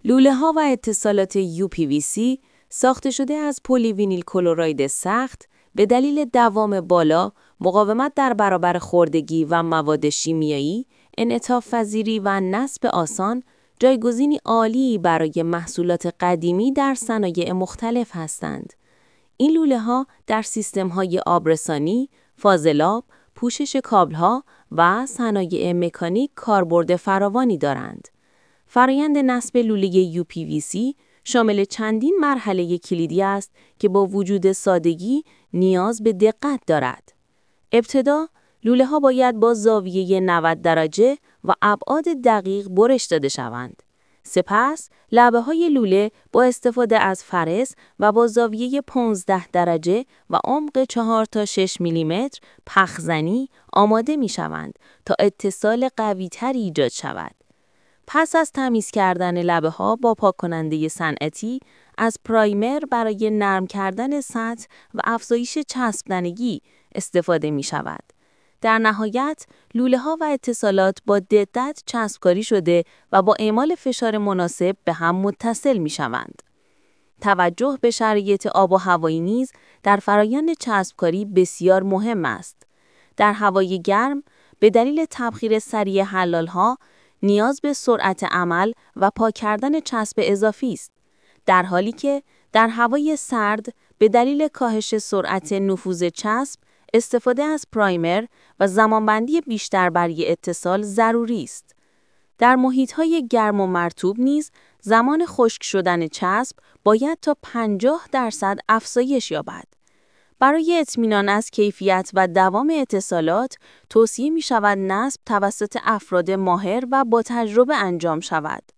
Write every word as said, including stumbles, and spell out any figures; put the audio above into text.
لوله‌ها و اتصالات یو پی وی سی ساخته شده از پلی وینیل کلراید سخت به دلیل دوام بالا، مقاومت در برابر خوردگی و مواد شیمیایی، انعطاف پذیری و نصب آسان، جایگزینی عالی برای محصولات قدیمی در صنایع مختلف هستند. این لوله‌ها در سیستم‌های آبرسانی، فاضلاب، پوشش کابل‌ها و صنایع مکانیک کاربرد فراوانی دارند. فرایند نصب لوله یو پی وی سی شامل چندین مرحله کلیدی است که با وجود سادگی نیاز به دقت دارد. ابتدا لوله‌ها باید با زاویه نود درجه و ابعاد دقیق برش داده شوند. سپس لبه‌های لوله با استفاده از فرس و با زاویه پانزده درجه و عمق چهار تا شش میلیمتر پخزنی آماده می‌شوند تا اتصال قوی‌تری ایجاد شود. پس از تمیز کردن لبه‌ها با پاک‌کننده صنعتی، از پرایمر برای نرم کردن سطح و افزایش چسبندگی استفاده می‌شود. در نهایت، لوله‌ها و اتصالات با دقت چسبکاری شده و با اعمال فشار مناسب به هم متصل می‌شوند. توجه به شرایط آب و هوایی نیز در فرایند چسبکاری بسیار مهم است. در هوای گرم، به دلیل تبخیر سریع حلال‌ها، نیاز به سرعت عمل و پاک کردن چسب اضافی است. در حالی که در هوای سرد، به دلیل کاهش سرعت نفوذ چسب، استفاده از پرایمر و زمانبندی بیشتر برای اتصال ضروری است. در محیط‌های گرم و مرطوب نیز زمان خشک شدن چسب باید تا پنجاه درصد افزایش یابد. برای اطمینان از کیفیت و دوام اتصالات، توصیه می‌شود نصب توسط افراد ماهر و با تجربه انجام شود.